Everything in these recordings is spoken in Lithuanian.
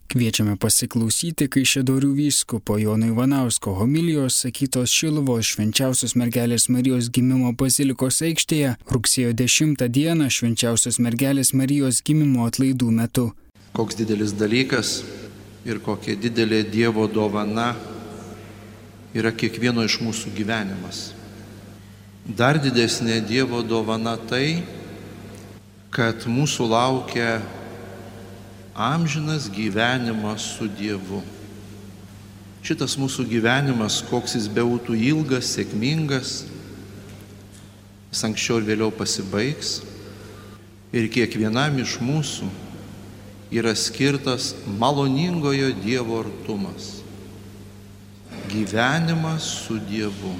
Kviečiame pasiklausyti Kaišiadorių vyskupo Jono Ivanausko homilijos sakytos Šiluvos Švenčiausios Mergelės Marijos gimimo bazilikos aikštėje rugsėjo 10 dieną Švenčiausios Mergelės Marijos gimimo atlaidų metu. Koks didelis dalykas ir kokia didelė Dievo dovana yra kiekvieno iš mūsų gyvenimas. Dar didesnė Dievo dovana tai, kad mūsų laukia amžinas gyvenimas su Dievu. Šitas mūsų gyvenimas, koks jis bebūtų ilgas, sėkmingas, jis anksčiau ir vėliau pasibaigs ir kiekvienam iš mūsų yra skirtas maloningojo Dievo artumas. Gyvenimas su Dievu.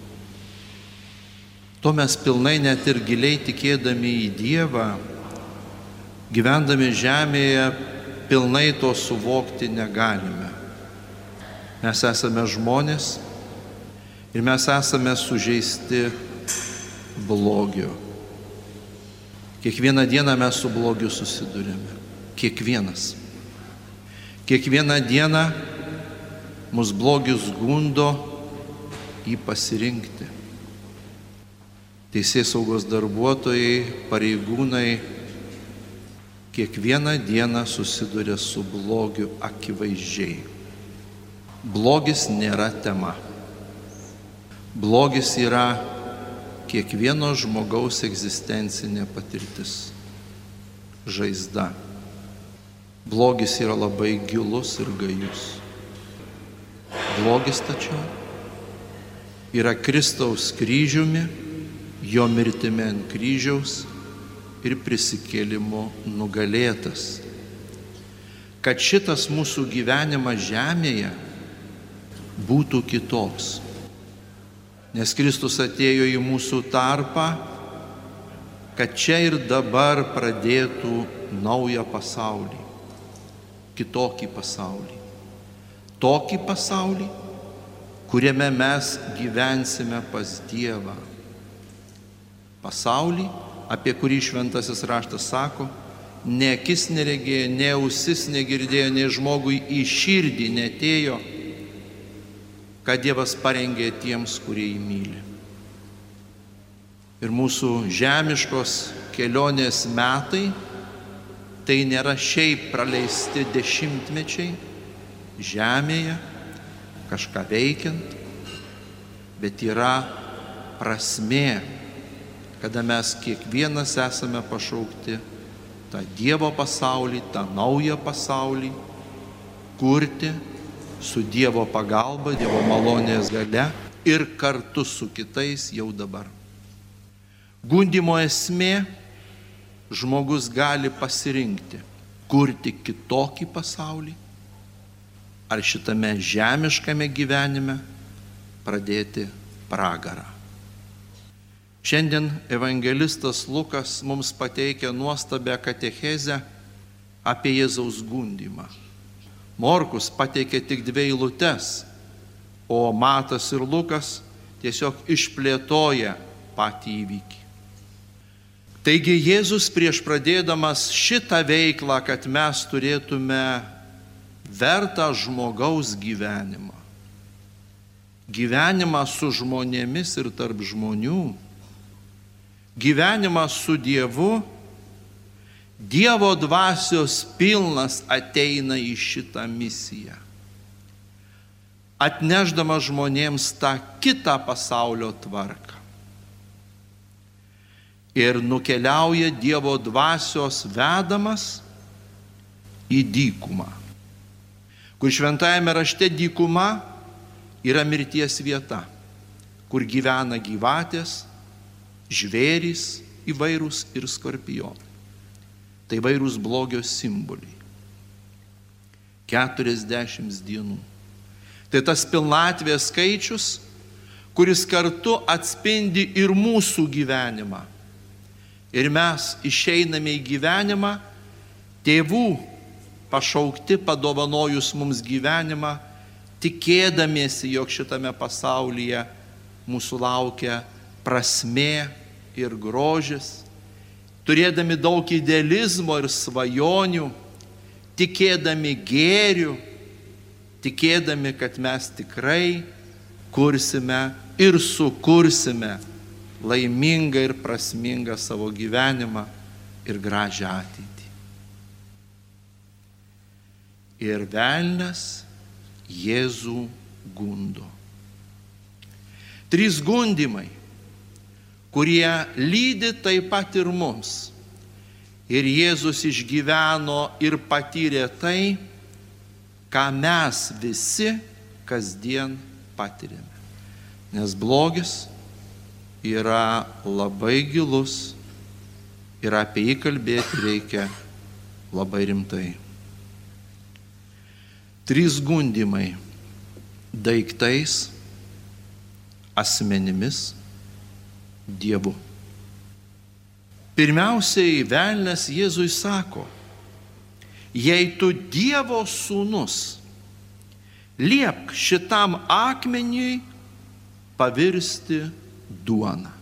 To mes pilnai net ir giliai tikėdami į Dievą, gyvendami žemėje, pilnai to suvokti negalime. Mes esame žmonės ir mes esame sužeisti blogio. Kiekvieną dieną mes su blogiu susidurime. Kiekvienas. Kiekvieną dieną mus blogis gundo jį pasirinkti. Teisėsaugos darbuotojai, pareigūnai kiekvieną dieną susiduria su blogiu akivaizdžiai. Blogis nėra tema. Blogis yra kiekvieno žmogaus egzistencinė patirtis, žaizda. Blogis yra labai gilus ir gajus. Blogis tačiau yra Kristaus kryžiumi, jo mirtimi ant kryžiaus ir prisikėlimu nugalėtas. Kad šitas mūsų gyvenimas žemėje būtų kitoks. Nes Kristus atėjo į mūsų tarpą, kad čia ir dabar pradėtų naują pasaulį. Kitokį pasaulį. Tokį pasaulį, kuriame mes gyvensime pas Dievą. Pasaulį, apie kurį šventasis raštas sako, ne akis neregėjo, ne ausis negirdėjo, ne žmogui į širdį netėjo, kad Dievas parengė tiems, kurie jį myli. Ir mūsų žemiškos kelionės metai tai nėra šiaip praleisti dešimtmečiai žemėje, kažką veikiant, bet yra prasmė, kada mes kiekvienas esame pašaukti tą Dievo pasaulį, tą naują pasaulį, kurti su Dievo pagalba, Dievo malonės galia ir kartu su kitais jau dabar. Gundymo esmė, žmogus gali pasirinkti, kurti kitokį pasaulį, ar šitame žemiškame gyvenime pradėti pragarą. Šiandien evangelistas Lukas mums pateikia nuostabią katechezę apie Jėzaus gundymą. Morkus pateikė tik 2 eilutes, o Matas ir Lukas tiesiog išplėtoja patį įvykį. Taigi Jėzus prieš pradėdamas šitą veiklą, kad mes turėtume vertą žmogaus gyvenimą, gyvenimą su žmonėmis ir tarp žmonių, gyvenimas su Dievu, Dievo dvasios pilnas ateina į šitą misiją, atnešdama žmonėms tą kitą pasaulio tvarką. Ir nukeliauja Dievo dvasios vedamas į dykumą, kur šventajame rašte dykuma yra mirties vieta, kur gyvena gyvatės, žvėrys įvairūs ir skorpionai. Tai įvairūs blogio simboliai. 40 dienų. Tai tas pilnatvės skaičius, kuris kartu atspindi ir mūsų gyvenimą. Ir mes išeiname į gyvenimą, tėvų pašaukti, padovanojus mums gyvenimą, tikėdamiesi, jog šitame pasaulyje mūsų laukia prasmė ir grožis, turėdami daug idealizmo ir svajonių, tikėdami gėriu, tikėdami, kad mes tikrai kursime ir sukursime laimingą ir prasmingą savo gyvenimą ir gražią ateitį. Ir velnias Jėzų gundo. 3 gundymai, kurie lydi taip pat ir mums. Ir Jėzus išgyveno ir patyrė tai, ką mes visi kasdien patiriame. Nes blogis yra labai gilus ir apie jį kalbėti reikia labai rimtai. 3 gundymai - daiktais, asmenimis, Dievu. Pirmiausiai velnias Jėzui sako: jei tu Dievo sūnus, liepk šitam akmeniui pavirsti duoną.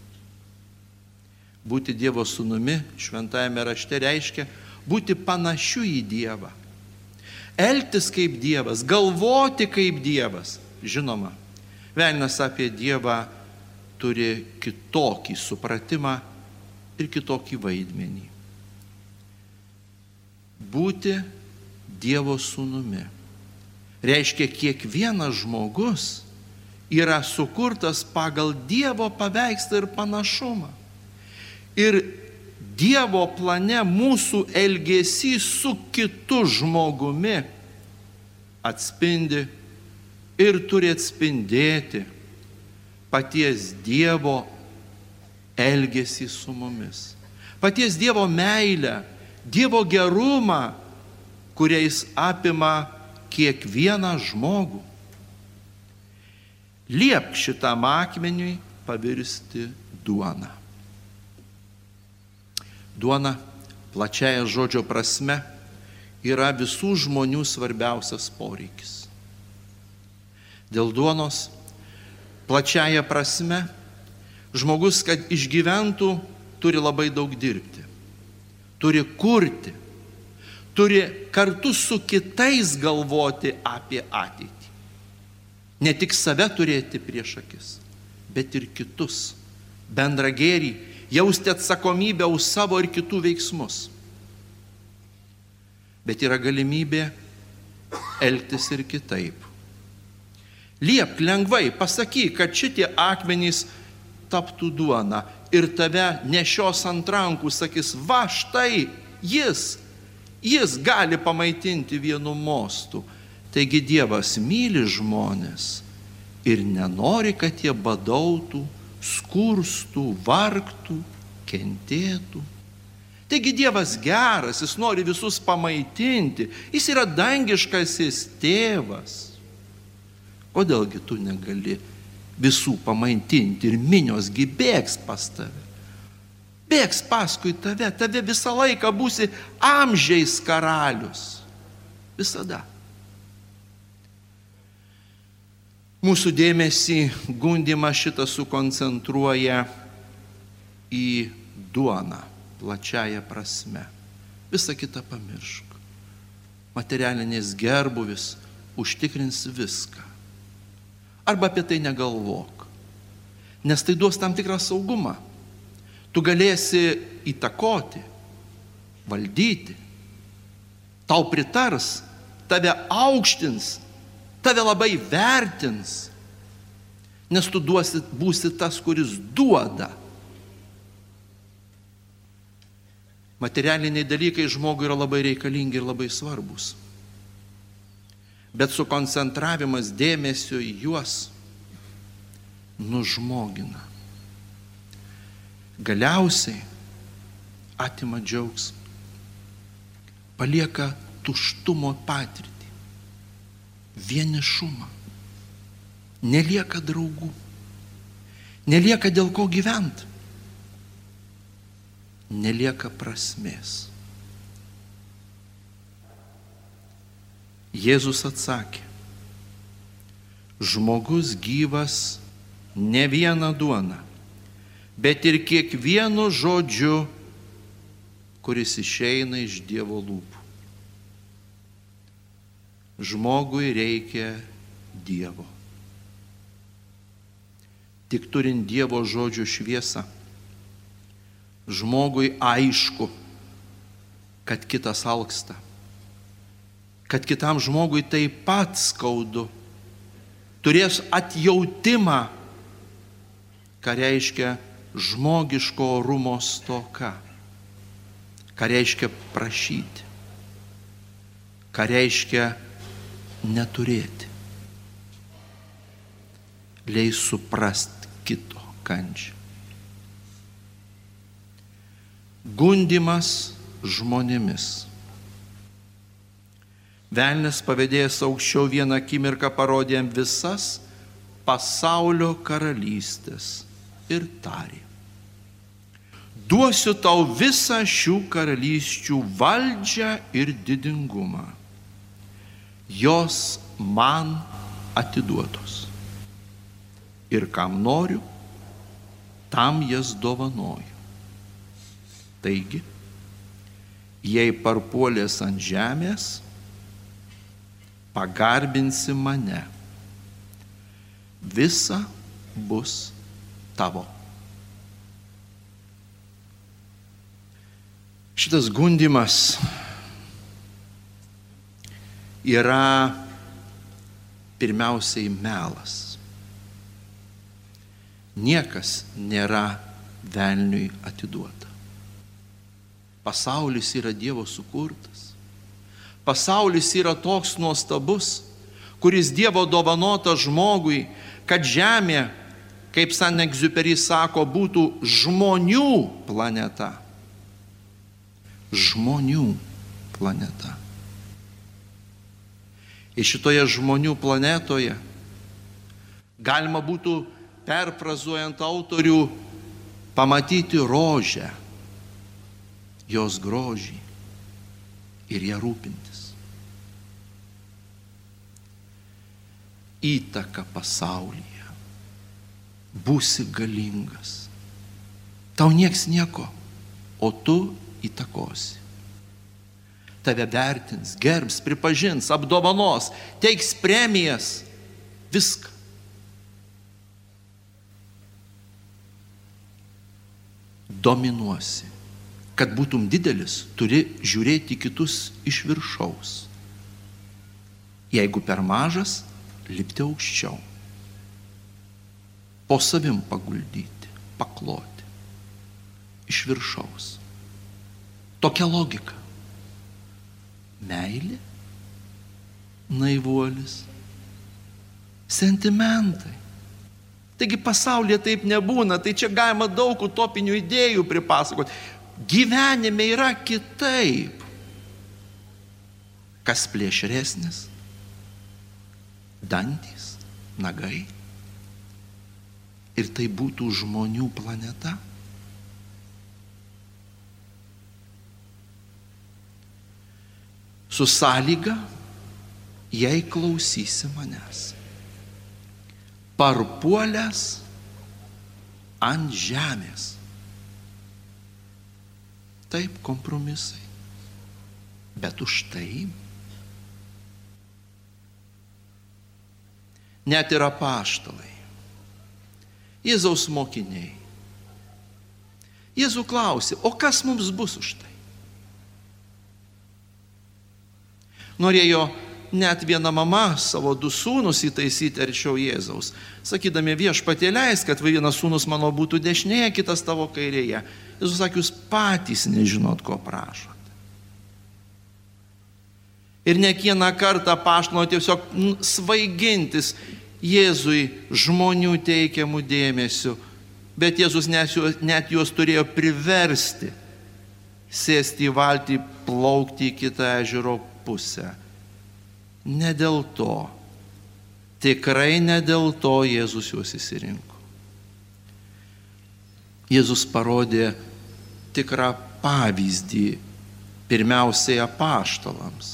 Būti Dievo sūnumi šventajame rašte reiškia būti panašiu į Dievą. Elgtis kaip Dievas, galvoti kaip Dievas. Žinoma, velnias apie Dievą turi kitokį supratimą ir kitokį vaidmenį. Būti Dievo sūnumi reiškia, kiekvienas žmogus yra sukurtas pagal Dievo paveikslą ir panašumą. Ir Dievo plane mūsų elgesys su kitu žmogumi atspindi ir turi atspindėti paties Dievo elgesį su mumis. Paties Dievo meilę, Dievo gerumą, kuriais apima kiekvieną žmogų. Liepk šitam akmeniui pavirsti duoną. Duona, plačiaja žodžio prasme, yra visų žmonių svarbiausias poreikis. Dėl duonos, plačiaja prasme, žmogus, kad išgyventų, turi labai daug dirbti, turi kurti, turi kartu su kitais galvoti apie ateitį. Ne tik save turėti prieš akis, bet ir kitus, bendrą gėrį, jausti atsakomybę už savo ir kitų veiksmus. Bet yra galimybė elgtis ir kitaip. Liepk lengvai, pasakyk, kad šitie akmenys taptų duona ir tave nešios ant rankų, sakys, va štai jis gali pamaitinti vienu mostu. Taigi Dievas myli žmonės ir nenori, kad jie badautų, skurstų, vargtų, kentėtų. Taigi Dievas geras, jis nori visus pamaitinti, jis yra dangiškasis tėvas. Kodėlgi tu negali visų pamaitinti ir miniosgi bėgs pas tave? Bėgs paskui tave, tave visą laiką būsi amžiais karalius. Visada. Mūsų dėmesį gundymą šitą sukoncentruoja į duoną, plačiaja prasme. Visą kitą pamiršk. Materialinės gerbuvis užtikrins viską. Arba apie tai negalvok, nes tai duos tam tikrą saugumą. Tu galėsi įtakoti, valdyti, tau pritars, tave aukštins, tave labai vertins, nes tu būsi tas, kuris duoda. Materialiniai dalykai žmogui yra labai reikalingi ir labai svarbus. Bet sukoncentravimas dėmesio į juos nužmogina. Galiausiai atima džiaugsmą, palieka tuštumo patirtį, vienišumą, nelieka draugų, nelieka dėl ko gyventi, nelieka prasmės. Jėzus atsakė, žmogus gyvas ne viena duona, bet ir kiekvienu žodžiu, kuris išeina iš Dievo lūpų. žmogui reikia Dievo. Tik turint Dievo žodžio šviesą, žmogui aišku, kad kitas alksta, kad kitam žmogui taip pat skaudu, turės atjautimą, ką reiškia žmogiško orumo stoka, ką reiškia prašyti, ką reiškia neturėti. Leis suprast kito kančią. Gundymas žmonėmis. Velnias pavydėjęs aukščiau vieną akimirką parodė jam visas pasaulio karalystės ir tarė: duosiu tau visą šių karalysčių valdžią ir didingumą. Jos man atiduotos. Ir kam noriu, tam jas dovanoju. Taigi, jei parpuolės ant žemės, pagarbinsi mane. Visa bus tavo. Šitas gundymas yra pirmiausiai melas. Niekas nėra velniui atiduota. Pasaulis yra Dievo sukurtas. Pasaulis yra toks nuostabus, kuris Dievo dovanota žmogui, kad žemė, kaip Saint-Exupéry sako, būtų žmonių planeta. Žmonių planeta. Ir šitoje žmonių planetoje galima būtų, perfrazuojant autorių, pamatyti rožę, jos grožį ir ją rūpintis. Įtaka pasaulyje. Būsi galingas. Tau nieks nieko, o tu įtakosi. Tave vertins, gerbs, pripažins, apdovanos, teiks premijas, viską. Dominuosi. Kad būtum didelis, turi žiūrėti kitus iš viršaus. Jeigu per mažas, lipti aukščiau. Po savim paguldyti, pakloti. Iš viršaus. Tokia logika. Meilė, naivuolis, sentimentai. Taigi pasaulyje taip nebūna, tai čia galima daug utopinių idėjų pripasakoti. Gyvenime yra kitaip. Kas plėšresnis? Dantys, nagai. Ir tai būtų žmonių planeta. Su sąlyga, jei klausysi manęs. Parpuolęs ant žemės. Taip, kompromisai. Bet už tai net ir apaštalai, Jėzaus mokiniai. Jėzų klausė, o kas mums bus už tai? Norėjo net viena mama savo 2 sūnus įtaisyti arčiau Jėzaus, sakydami, viešpatie leisk, kad vienas sūnus mano būtų dešinėje, kitas tavo kairėje. Jėzus sakė, jūs patys nežinot, ko prašot. Ir ne vieną kartą apaštalo tiesiog svaigintis Jėzui žmonių teikiamų dėmesių, bet Jėzus net juos turėjo priversti sėsti į valtį, plaukti į kitą ežero pusę. Ne dėl to, tikrai ne dėl to Jėzus juos išsirinko. Jėzus parodė tikrą pavyzdį pirmiausiai apaštalams,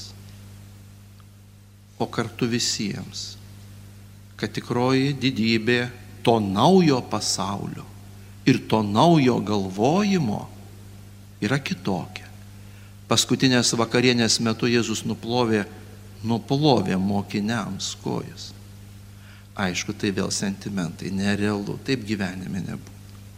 o kartu visiems, kad tikroji didybė to naujo pasaulio ir to naujo galvojimo yra kitokia. Paskutinės vakarienės metu Jėzus nuplovė nupolovė mokiniams kojas. Aišku, tai vėl sentimentai, nerealu, taip gyvenime nebūna.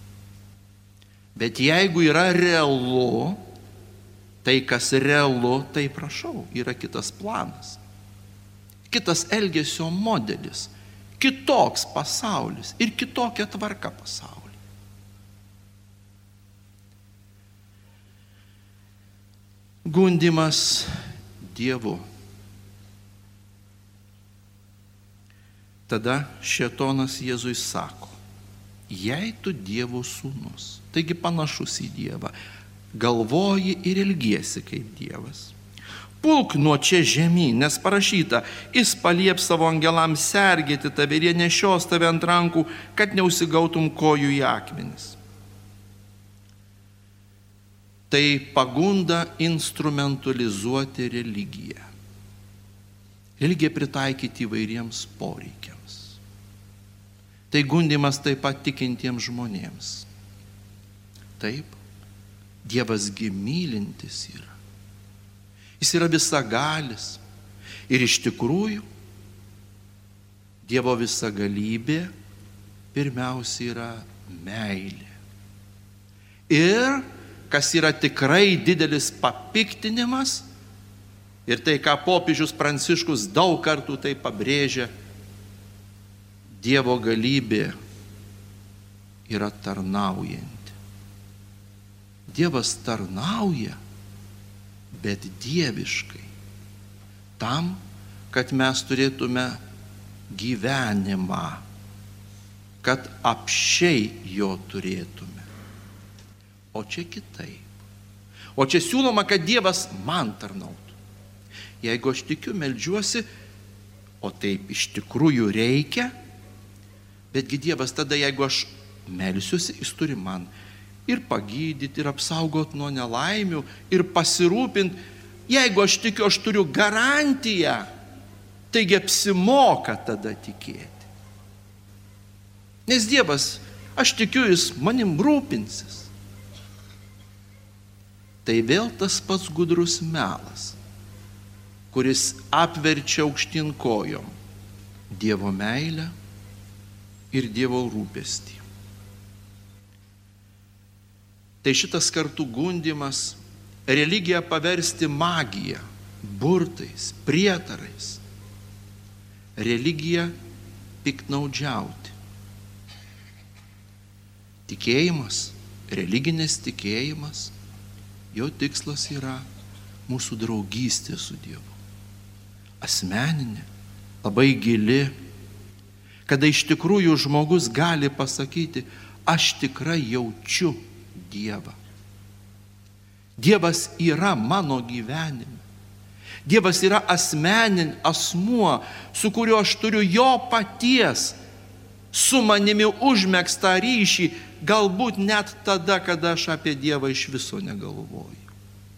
Bet jeigu yra realu, tai kas realu, tai prašau, yra kitas planas. Kitas elgesio modelis, kitoks pasaulis ir kitokia tvarka pasaulyje. Gundymas Dievu. Tada šėtonas Jėzui sako, jei tu Dievo sūnus, taigi panašus į Dievą, galvoji ir elgiesi kaip Dievas. Pulk nuo čia žemyn, nes parašyta, jis palieps savo angelams sergėti tave ir jie nešios tave ant rankų, kad neužsigautum kojų į akmenis. Tai pagunda instrumentalizuoti religiją. Religiją pritaikyti įvairiems poreikiams. Tai gundymas taip pat tikintiems žmonėms. Taip, Dievas gi mylintis yra. Jis yra visagalis. Ir iš tikrųjų, Dievo visagalybė pirmiausia yra meilė. Ir kas yra tikrai didelis papiktinimas, ir tai, ką popiežius Pranciškus daug kartų tai pabrėžia, Dievo galybė yra tarnaujanti. Dievas tarnauja, bet dieviškai, tam, kad mes turėtume gyvenimą, kad apsčiai jo turėtume. O čia kitaip. O čia siūloma, kad Dievas man tarnautų. Jeigu aš tikiu, meldžiuosi, o taip iš tikrųjų reikia, betgi Dievas tada, jeigu aš melsiuosi, jis turi man ir pagydyti, ir apsaugoti nuo nelaimių, ir pasirūpinti. Jeigu aš tikiu, aš turiu garantiją, taigi apsimoka tada tikėti. Nes Dievas, aš tikiu, jis manim rūpinsis. Tai vėl tas pats gudrus melas, kuris apverčia aukštyn kojom Dievo meilę ir Dievo rūpestį. Tai šitas kartu gundymas religiją paversti magiją, burtais, prietarais. Religiją piktnaudžiauti. Tikėjimas, religinis tikėjimas, jo tikslas yra mūsų draugystė su Dievu. Asmeninė, labai gili, kada iš tikrųjų žmogus gali pasakyti, aš tikrai jaučiu Dievą. Dievas yra mano gyvenime. Dievas yra asmuo, su kuriuo aš turiu jo paties, su manimi užmegztą ryšį, galbūt net tada, kada aš apie Dievą iš viso negalvoju.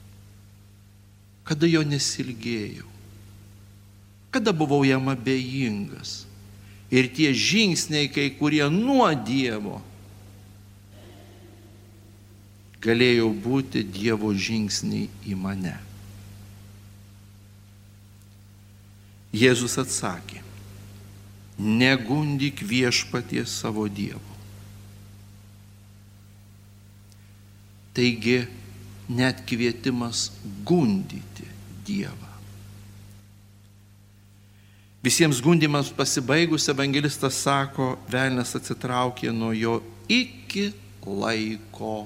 Kada jo nesilgėjau. Kada buvau jam abejingas. Ir tie žingsniai, kai kurie nuo Dievo, galėjo būti Dievo žingsniai į mane. Jėzus atsakė, negundyk viešpaties savo Dievo. Taigi, net kvietimas gundyti Dievą. Visiems gundymams pasibaigus evangelistas sako, velnias atsitraukė nuo jo iki laiko.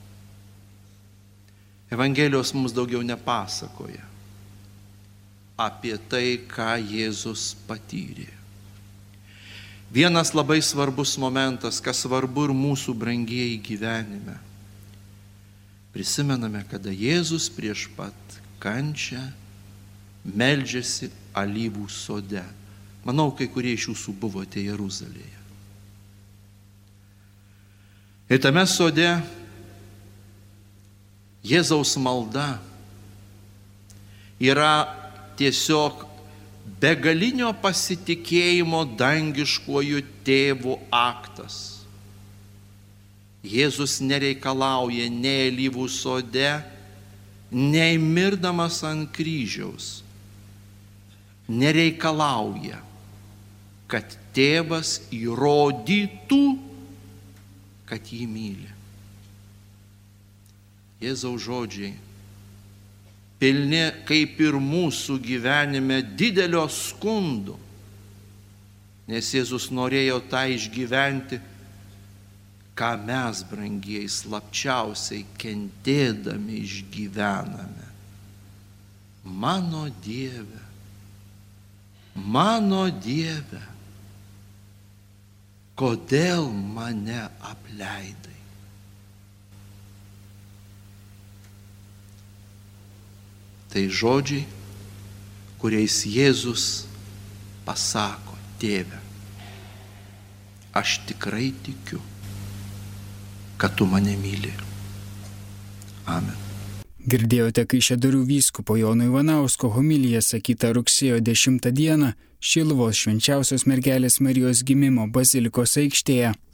Evangelijos mums daugiau nepasakoja apie tai, ką Jėzus patyrė. Vienas labai svarbus momentas, kas svarbu ir mūsų brangieji gyvenime. Prisimename, kada Jėzus prieš pat kančią meldžiasi alyvų sode. Manau, kai kurie iš jūsų buvote Jeruzalėje. Ir tame sode Jėzaus malda yra tiesiog begalinio pasitikėjimo dangiškuoju tėvu aktas. Jėzus nereikalauja nei alyvų sode, nei mirdamas ant kryžiaus, nereikalauja, kad tėvas įrodytų, kad jį myli. Jėzaus žodžiai pilni kaip ir mūsų gyvenime didelio skundo, nes Jėzus norėjo tą išgyventi, ką mes, brangieji, slapčiausiai kentėdami išgyvename. Mano Dieve, kodėl mane apleidai? Tai žodžiai, kuriais Jėzus pasako: Tėve, aš tikrai tikiu, kad tu mane myli. Amen. Girdėjote Kaišiadorių vyskupo Jono Ivanausko homiliją sakytą rugsėjo 10 dieną Šiluvos Švenčiausios Mergelės Marijos Gimimo bazilikos aikštėje.